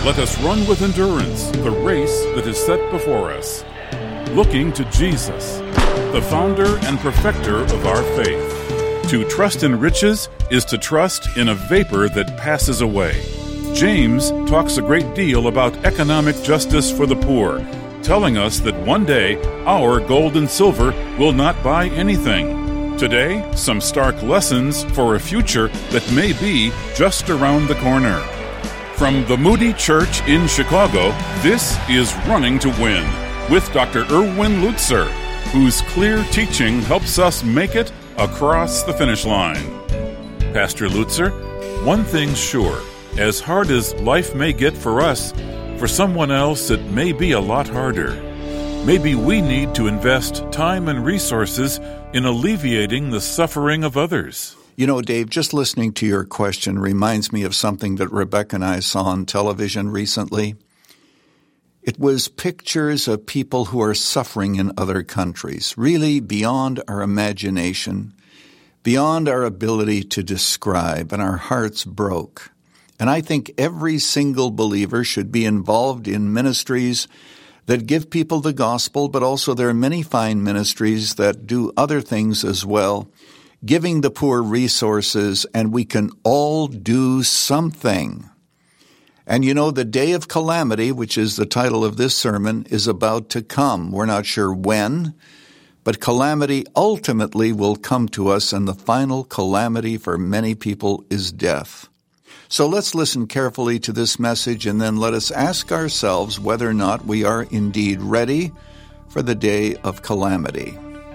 Let us run with endurance the race that is set before us, looking to Jesus, the founder and perfecter of our faith. To trust in riches is to trust in a vapor that passes away. James talks a great deal about economic justice for the poor, telling us that one day our gold and silver will not buy anything. Today, some stark lessons for a future that may be just around the corner. From the Moody Church in Chicago, this is Running to Win with Dr. Erwin Lutzer, whose clear teaching helps us make it across the finish line. Pastor Lutzer, one thing's sure, as hard as life may get for us, for someone else it may be a lot harder. Maybe we need to invest time and resources in alleviating the suffering of others. You know, Dave, just listening to your question reminds me of something that Rebecca and I saw on television recently. It was pictures of people who are suffering in other countries, really beyond our imagination, beyond our ability to describe, and our hearts broke. And I think every single believer should be involved in ministries that give people the gospel, but also there are many fine ministries that do other things as well, giving the poor resources, and we can all do something. And you know, the day of calamity, which is the title of this sermon, is about to come. We're not sure when, but calamity ultimately will come to us, and the final calamity for many people is death. So let's listen carefully to this message, and then let us ask ourselves whether or not we are indeed ready for the day of calamity.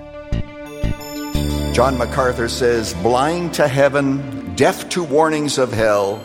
John MacArthur says, blind to heaven, deaf to warnings of hell,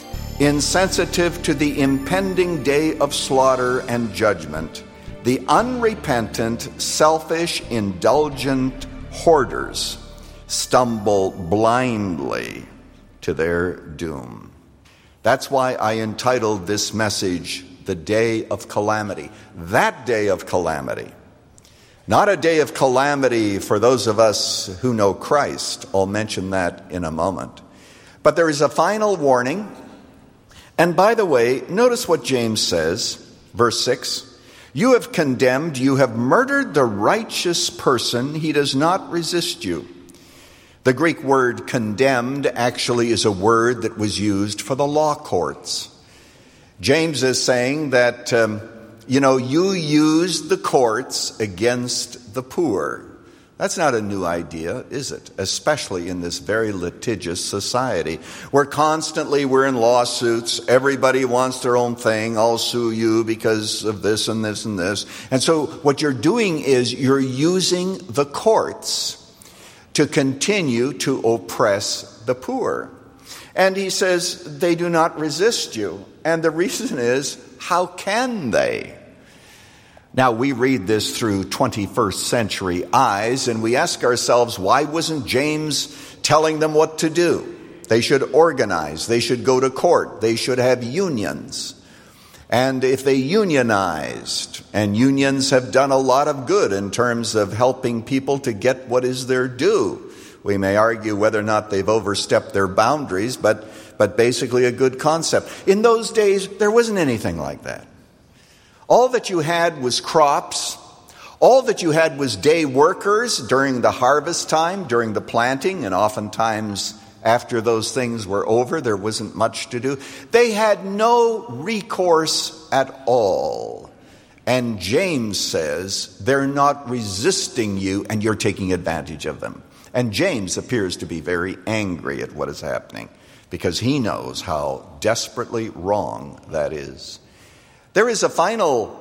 insensitive to the impending day of slaughter and judgment, the unrepentant, selfish, indulgent hoarders stumble blindly to their doom. That's why I entitled this message, The Day of Calamity. That day of calamity. Not a day of calamity for those of us who know Christ. I'll mention that in a moment. But there is a final warning. And by the way, notice what James says, verse 6. You have condemned, you have murdered the righteous person. He does not resist you. The Greek word condemned actually is a word that was used for the law courts. James is saying that, you use the courts against the poor. That's not a new idea, is it? Especially in this very litigious society where constantly we're in lawsuits. Everybody wants their own thing. I'll sue you because of this and this and this. And so what you're doing is you're using the courts to continue to oppress the poor. And he says they do not resist you. And the reason is, how can they? Now, we read this through 21st century eyes, and we ask ourselves, why wasn't James telling them what to do? They should organize. They should go to court. They should have unions. And if they unionized, and unions have done a lot of good in terms of helping people to get what is their due. We may argue whether or not they've overstepped their boundaries, but basically a good concept. In those days, there wasn't anything like that. All that you had was crops. All that you had was day workers during the harvest time, during the planting, and oftentimes after those things were over, there wasn't much to do. They had no recourse at all. And James says they're not resisting you and you're taking advantage of them. And James appears to be very angry at what is happening because he knows how desperately wrong that is. There is a final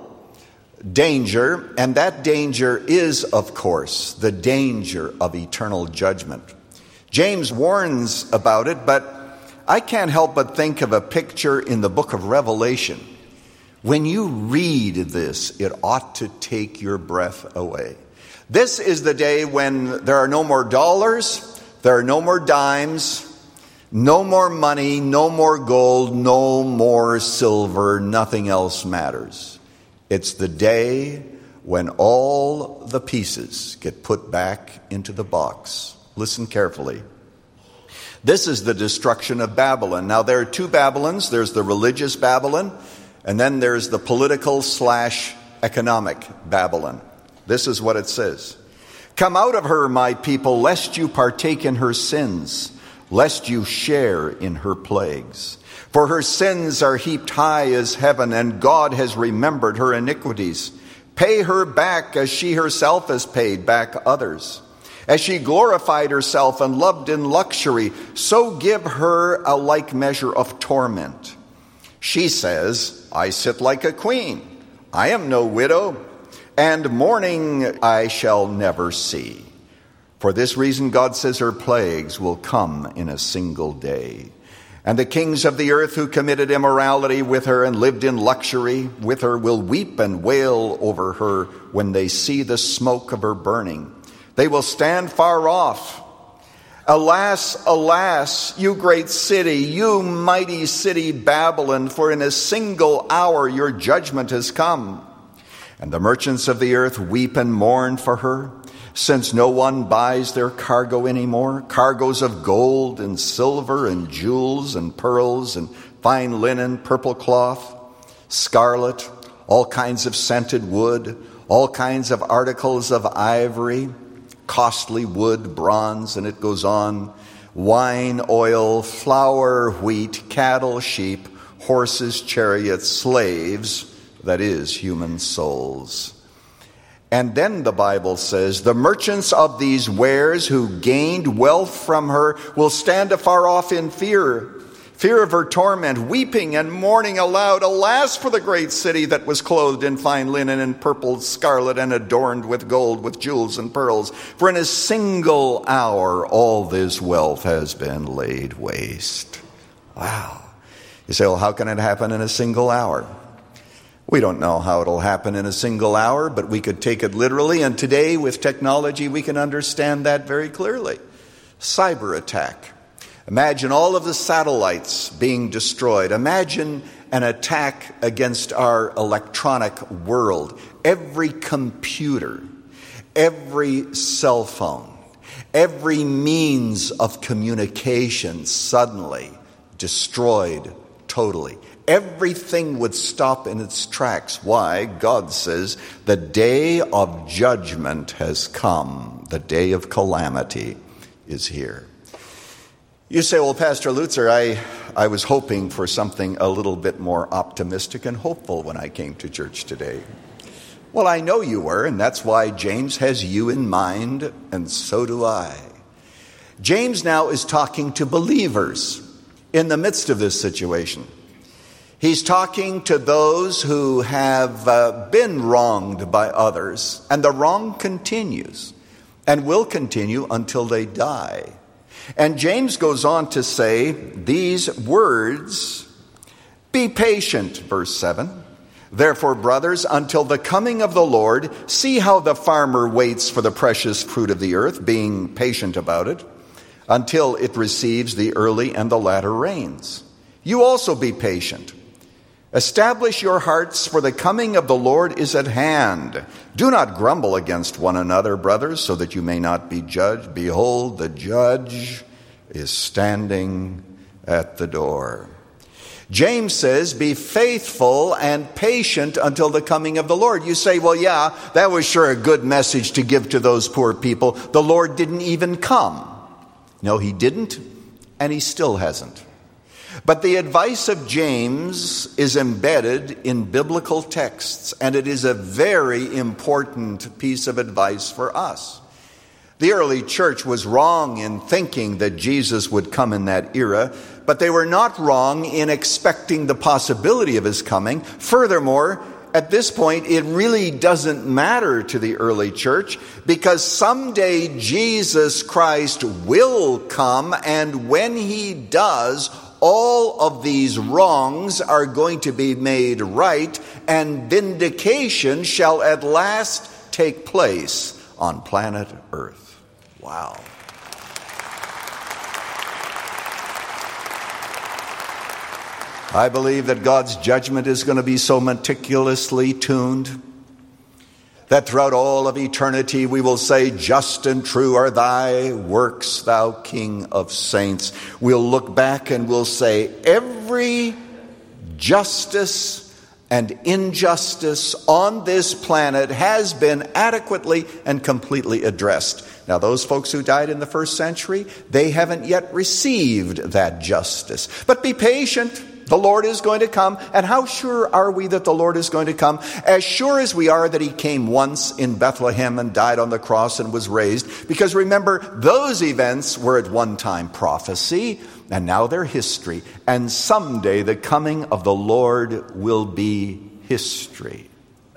danger, and that danger is, of course, the danger of eternal judgment. James warns about it, but I can't help but think of a picture in the book of Revelation. When you read this, it ought to take your breath away. This is the day when there are no more dollars, there are no more dimes, no more money, no more gold, no more silver, nothing else matters. It's the day when all the pieces get put back into the box. Listen carefully. This is the destruction of Babylon. Now, there are two Babylons. There's the religious Babylon, And then there's the political/economic Babylon. This is what it says. Come out of her, my people, lest you partake in her sins, lest you share in her plagues. For her sins are heaped high as heaven, and God has remembered her iniquities. Pay her back as she herself has paid back others. As she glorified herself and loved in luxury, so give her a like measure of torment. She says, I sit like a queen. I am no widow, and mourning I shall never see. For this reason, God says her plagues will come in a single day. And the kings of the earth who committed immorality with her and lived in luxury with her will weep and wail over her when they see the smoke of her burning. They will stand far off. Alas, alas, you great city, you mighty city Babylon, for in a single hour your judgment has come. And the merchants of the earth weep and mourn for her, since no one buys their cargo anymore, cargoes of gold and silver and jewels and pearls and fine linen, purple cloth, scarlet, all kinds of scented wood, all kinds of articles of ivory, costly wood, bronze, and it goes on, wine, oil, flour, wheat, cattle, sheep, horses, chariots, slaves, that is, human souls. And then the Bible says, the merchants of these wares who gained wealth from her will stand afar off in fear of her torment, weeping and mourning aloud. Alas for the great city that was clothed in fine linen and purple, scarlet, and adorned with gold, with jewels and pearls. For in a single hour all this wealth has been laid waste. Wow. You say, well, how can it happen in a single hour? We don't know how it'll happen in a single hour, but we could take it literally. And today, with technology, we can understand that very clearly. Cyber attack. Imagine all of the satellites being destroyed. Imagine an attack against our electronic world. Every computer, every cell phone, every means of communication suddenly destroyed totally. Everything would stop in its tracks. Why? God says the day of judgment has come. The day of calamity is here. You say, well, Pastor Lutzer, I was hoping for something a little bit more optimistic and hopeful when I came to church today. Well, I know you were, and that's why James has you in mind, and so do I. James now is talking to believers in the midst of this situation. He's talking to those who have been wronged by others, and the wrong continues and will continue until they die. And James goes on to say these words, be patient, verse 7. Therefore, brothers, until the coming of the Lord, see how the farmer waits for the precious fruit of the earth, being patient about it, until it receives the early and the latter rains. You also be patient. Establish your hearts, for the coming of the Lord is at hand. Do not grumble against one another, brothers, so that you may not be judged. Behold, the judge is standing at the door. James says, be faithful and patient until the coming of the Lord. You say, well, yeah, that was sure a good message to give to those poor people. The Lord didn't even come. No, he didn't, and he still hasn't. But the advice of James is embedded in biblical texts, and it is a very important piece of advice for us. The early church was wrong in thinking that Jesus would come in that era, but they were not wrong in expecting the possibility of his coming. Furthermore, at this point, it really doesn't matter to the early church, because someday Jesus Christ will come, and when he does, all of these wrongs are going to be made right, and vindication shall at last take place on planet Earth. Wow. I believe that God's judgment is going to be so meticulously tuned that throughout all of eternity we will say, just and true are thy works, thou King of saints. We'll look back and we'll say, every justice and injustice on this planet has been adequately and completely addressed. Now, those folks who died in the first century, they haven't yet received that justice. But be patient. The Lord is going to come. And how sure are we that the Lord is going to come? As sure as we are that he came once in Bethlehem and died on the cross and was raised. Because remember, those events were at one time prophecy, and now they're history. And someday the coming of the Lord will be history.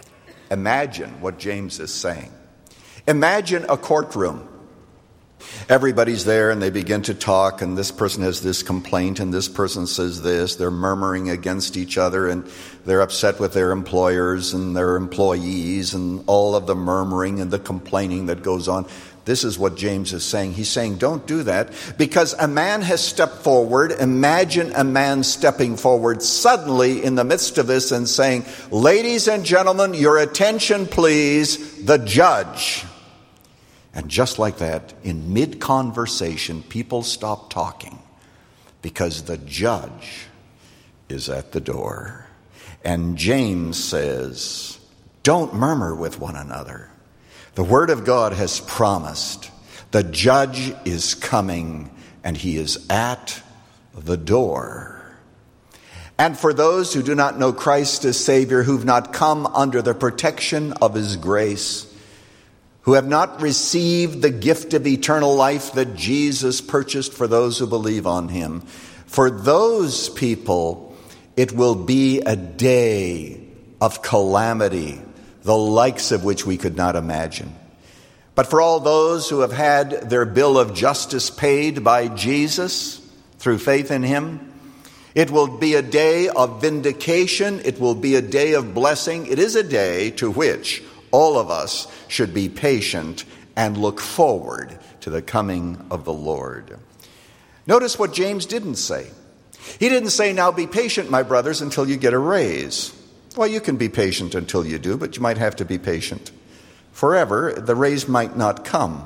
Imagine what James is saying. Imagine a courtroom. Everybody's there and they begin to talk, and this person has this complaint and this person says this. They're murmuring against each other and they're upset with their employers and their employees and all of the murmuring and the complaining that goes on. This is what James is saying. He's saying, don't do that, because a man has stepped forward. Imagine a man stepping forward suddenly in the midst of this and saying, ladies and gentlemen, your attention please, the judge. And just like that, in mid-conversation, people stop talking because the judge is at the door. And James says, don't murmur with one another. The Word of God has promised the judge is coming and he is at the door. And for those who do not know Christ as Savior, who've not come under the protection of his grace, who have not received the gift of eternal life that Jesus purchased for those who believe on him, for those people, it will be a day of calamity, the likes of which we could not imagine. But for all those who have had their bill of justice paid by Jesus through faith in him, it will be a day of vindication. It will be a day of blessing. It is a day to which all of us should be patient and look forward to the coming of the Lord. Notice what James didn't say. He didn't say, now be patient, my brothers, until you get a raise. Well, you can be patient until you do, but you might have to be patient forever. The raise might not come.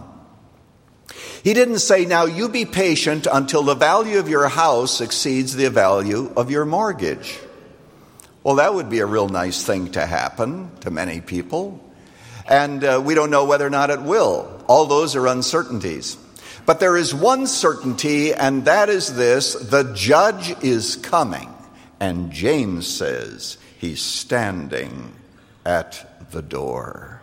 He didn't say, now you be patient until the value of your house exceeds the value of your mortgage. Well, that would be a real nice thing to happen to many people. And we don't know whether or not it will. All those are uncertainties. But there is one certainty, and that is this: the judge is coming. And James says he's standing at the door.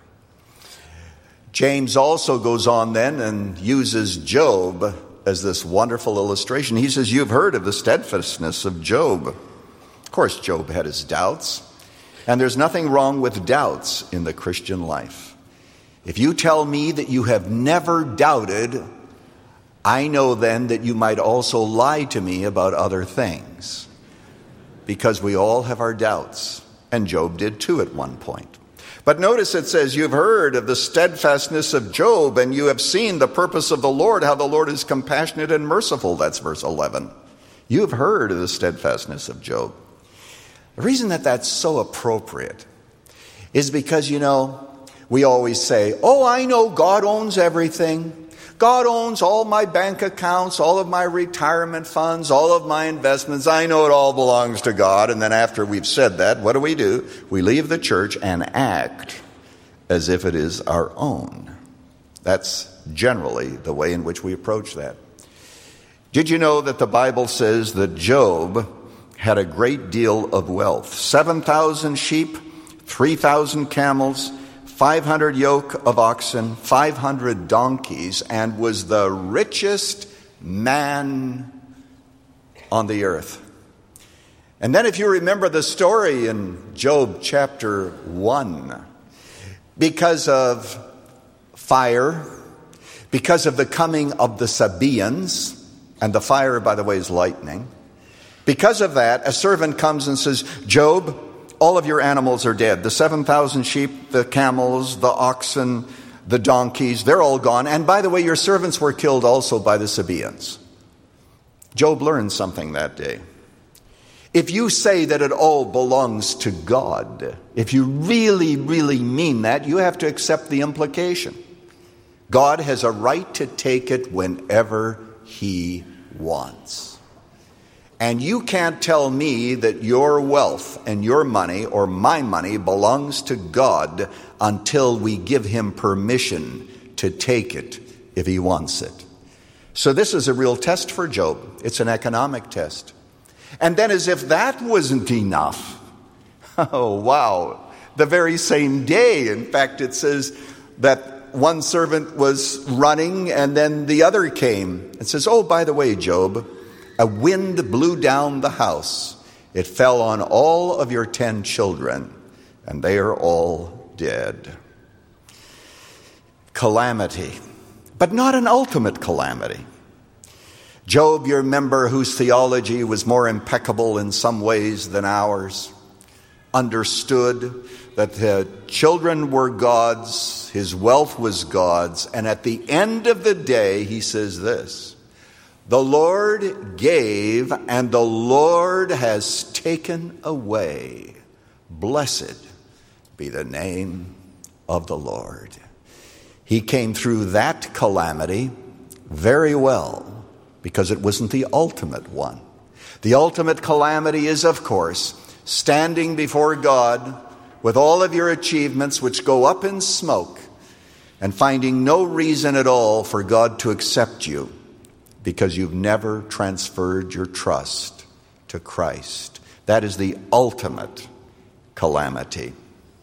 James also goes on then and uses Job as this wonderful illustration. He says, you've heard of the steadfastness of Job. Of course, Job had his doubts. And there's nothing wrong with doubts in the Christian life. If you tell me that you have never doubted, I know then that you might also lie to me about other things. Because we all have our doubts. And Job did too at one point. But notice it says, you've heard of the steadfastness of Job, and you have seen the purpose of the Lord, how the Lord is compassionate and merciful. That's verse 11. You have heard of the steadfastness of Job. The reason that that's so appropriate is because, we always say, oh, I know God owns everything. God owns all my bank accounts, all of my retirement funds, all of my investments. I know it all belongs to God. And then after we've said that, what do? We leave the church and act as if it is our own. That's generally the way in which we approach that. Did you know that the Bible says that Job had a great deal of wealth? 7,000 sheep, 3,000 camels, 500 yoke of oxen, 500 donkeys, and was the richest man on the earth. And then if you remember the story in Job chapter 1, because of fire, because of the coming of the Sabaeans, and the fire, by the way, is lightning, because of that, a servant comes and says, Job, all of your animals are dead. The 7,000 sheep, the camels, the oxen, the donkeys, they're all gone. And by the way, your servants were killed also by the Sabaeans. Job learned something that day. If you say that it all belongs to God, if you really, really mean that, you have to accept the implication. God has a right to take it whenever he wants. And you can't tell me that your wealth and your money or my money belongs to God until we give him permission to take it if he wants it. So this is a real test for Job. It's an economic test. And then, as if that wasn't enough, oh wow, the very same day, in fact, it says that one servant was running and then the other came and says, oh, by the way, Job, a wind blew down the house. It fell on all of your 10 children, and they are all dead. Calamity, but not an ultimate calamity. Job, you remember, whose theology was more impeccable in some ways than ours, understood that the children were God's, his wealth was God's, and at the end of the day, he says this, the Lord gave and the Lord has taken away. Blessed be the name of the Lord. He came through that calamity very well because it wasn't the ultimate one. The ultimate calamity is, of course, standing before God with all of your achievements which go up in smoke and finding no reason at all for God to accept you because you've never transferred your trust to Christ. That is the ultimate calamity.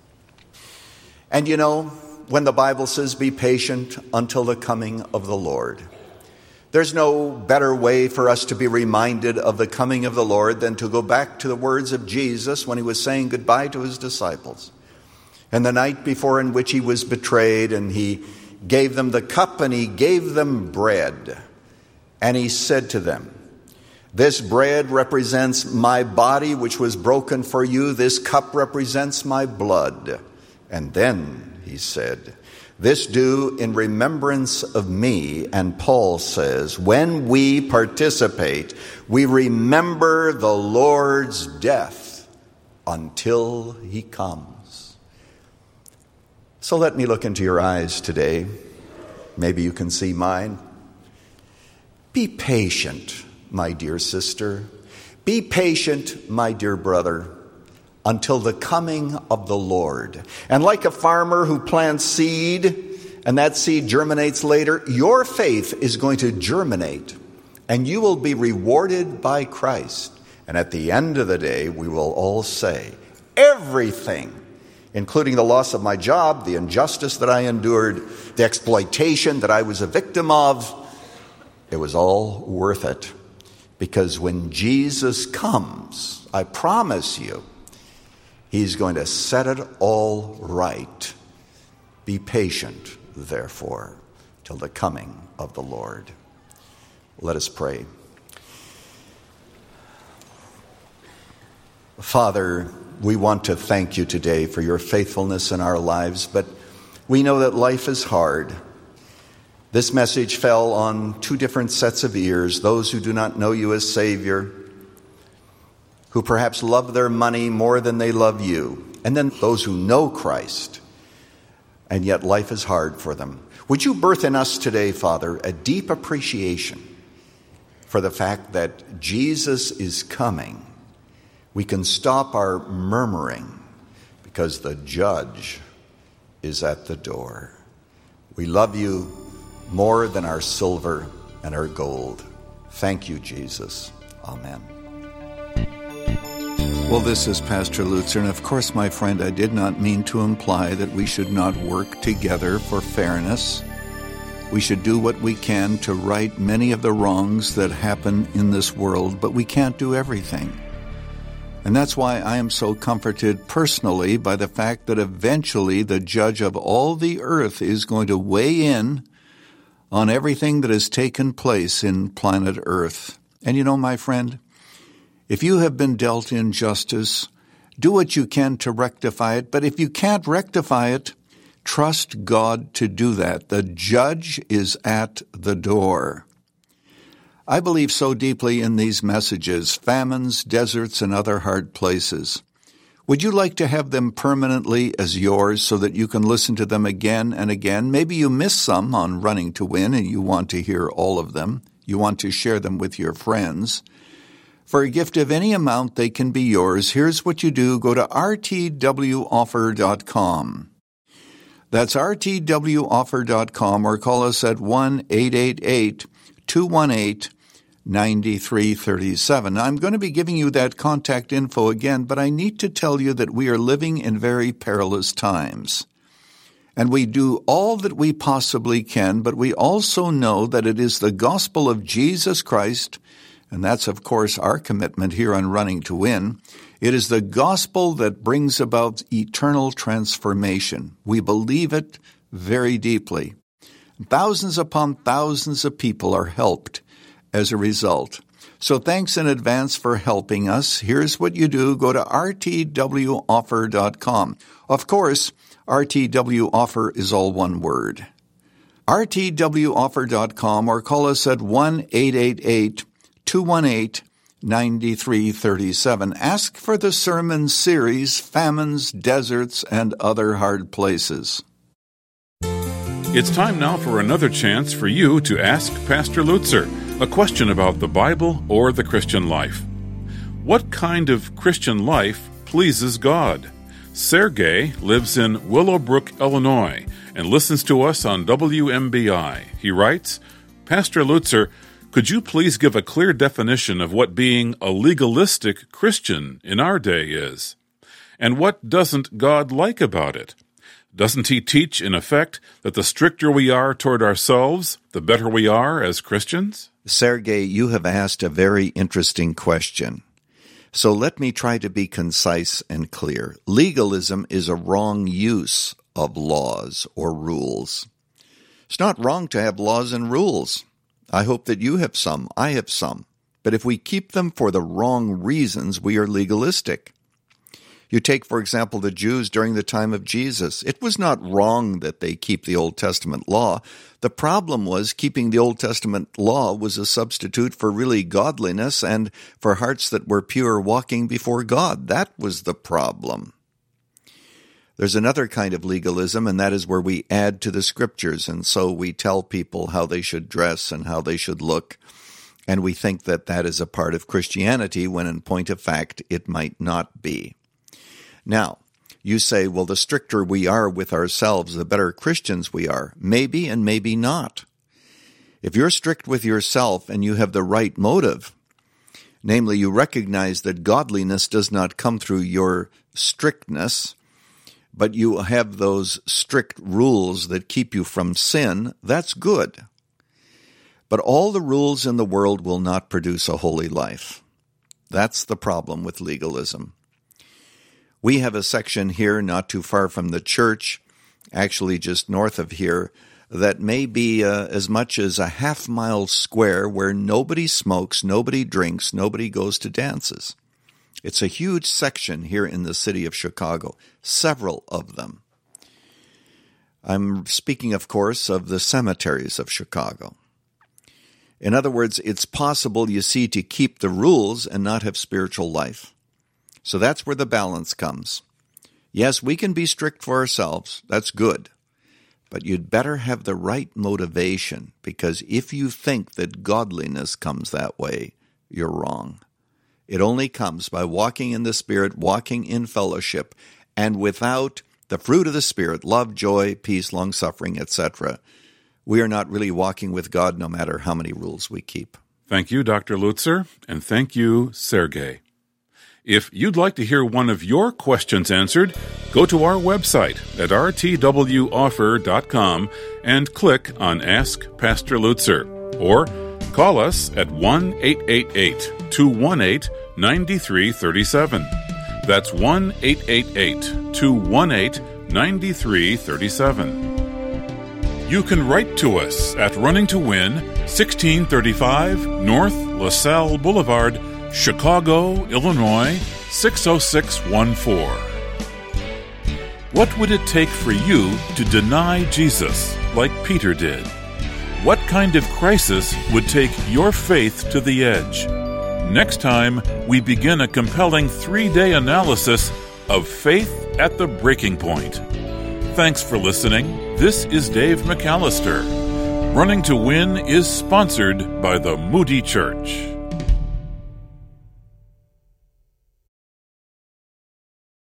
And you know, when the Bible says be patient until the coming of the Lord, there's no better way for us to be reminded of the coming of the Lord than to go back to the words of Jesus when he was saying goodbye to his disciples. And the night before in which he was betrayed, and he gave them the cup and he gave them bread. And he said to them, this bread represents my body which was broken for you. This cup represents my blood. And then he said, this do in remembrance of me. And Paul says, when we participate, we remember the Lord's death until he comes. So let me look into your eyes today. Maybe you can see mine. Be patient, my dear sister. Be patient, my dear brother, until the coming of the Lord. And like a farmer who plants seed, and that seed germinates later, your faith is going to germinate, and you will be rewarded by Christ. And at the end of the day, we will all say, everything, including the loss of my job, the injustice that I endured, the exploitation that I was a victim of, it was all worth it. Because when Jesus comes, I promise you, he's going to set it all right. Be patient, therefore, till the coming of the Lord. Let us pray. Father, we want to thank you today for your faithfulness in our lives, but we know that life is hard. This message fell on two different sets of ears, those who do not know you as Savior, who perhaps love their money more than they love you, and then those who know Christ, and yet life is hard for them. Would you birth in us today, Father, a deep appreciation for the fact that Jesus is coming? We can stop our murmuring because the judge is at the door. We love you more than our silver and our gold. Thank you, Jesus. Amen. Well, this is Pastor Lutzer, and of course, my friend, I did not mean to imply that we should not work together for fairness. We should do what we can to right many of the wrongs that happen in this world, but we can't do everything. And that's why I am so comforted personally by the fact that eventually the judge of all the earth is going to weigh in on everything that has taken place in planet Earth. And you know, my friend, if you have been dealt injustice, do what you can to rectify it. But if you can't rectify it, trust God to do that. The judge is at the door. I believe so deeply in these messages, famines, deserts, and other hard places. Would you like to have them permanently as yours so that you can listen to them again and again? Maybe you missed some on Running to Win and you want to hear all of them. You want to share them with your friends. For a gift of any amount, they can be yours. Here's what you do. Go to rtwoffer.com. That's rtwoffer.com, or call us at 1-888-218-9337. I'm going to be giving you that contact info again, but I need to tell you that we are living in very perilous times. And we do all that we possibly can, but we also know that it is the gospel of Jesus Christ, and that's, of course, our commitment here on Running to Win. It is the gospel that brings about eternal transformation. We believe it very deeply. Thousands upon thousands of people are helped as a result. So thanks in advance for helping us. Here's what you do. Go to rtwoffer.com. Of course, RTW Offer is all one word. rtwoffer.com, or call us at 1-888-218-9337. Ask for the sermon series, Famines, Deserts, and Other Hard Places. It's time now for another chance for you to ask Pastor Lutzer a question about the Bible or the Christian life. What kind of Christian life pleases God? Sergey lives in Willowbrook, Illinois, and listens to us on WMBI. He writes, Pastor Lutzer, could you please give a clear definition of what being a legalistic Christian in our day is? And what doesn't God like about it? Doesn't he teach, in effect, that the stricter we are toward ourselves, the better we are as Christians? Sergey, you have asked a very interesting question. So let me try to be concise and clear. Legalism is a wrong use of laws or rules. It's not wrong to have laws and rules. I hope that you have some, I have some. But if we keep them for the wrong reasons, we are legalistic. You take, for example, the Jews during the time of Jesus. It was not wrong that they keep the Old Testament law. The problem was keeping the Old Testament law was a substitute for really godliness and for hearts that were pure walking before God. That was the problem. There's another kind of legalism, and that is where we add to the Scriptures, and so we tell people how they should dress and how they should look, and we think that that is a part of Christianity, when in point of fact it might not be. Now, you say, well, the stricter we are with ourselves, the better Christians we are. Maybe and maybe not. If you're strict with yourself and you have the right motive, namely you recognize that godliness does not come through your strictness, but you have those strict rules that keep you from sin, that's good. But all the rules in the world will not produce a holy life. That's the problem with legalism. We have a section here not too far from the church, actually just north of here, that may be as much as a half-mile square where nobody smokes, nobody drinks, nobody goes to dances. It's a huge section here in the city of Chicago, several of them. I'm speaking, of course, of the cemeteries of Chicago. In other words, it's possible, you see, to keep the rules and not have spiritual life. So that's where the balance comes. Yes, we can be strict for ourselves. That's good. But you'd better have the right motivation, because if you think that godliness comes that way, you're wrong. It only comes by walking in the Spirit, walking in fellowship, and without the fruit of the Spirit, love, joy, peace, long-suffering, etc., we are not really walking with God no matter how many rules we keep. Thank you, Dr. Lutzer, and thank you, Sergey. If you'd like to hear one of your questions answered, go to our website at rtwoffer.com and click on Ask Pastor Lutzer, or call us at 1-888-218-9337. That's 1-888-218-9337. You can write to us at Running to Win, 1635 North LaSalle Boulevard, Chicago, Illinois, 60614. What would it take for you to deny Jesus like Peter did? What kind of crisis would take your faith to the edge? Next time, we begin a compelling 3-day analysis of faith at the breaking point. Thanks for listening. This is Dave McAllister. Running to Win is sponsored by the Moody Church.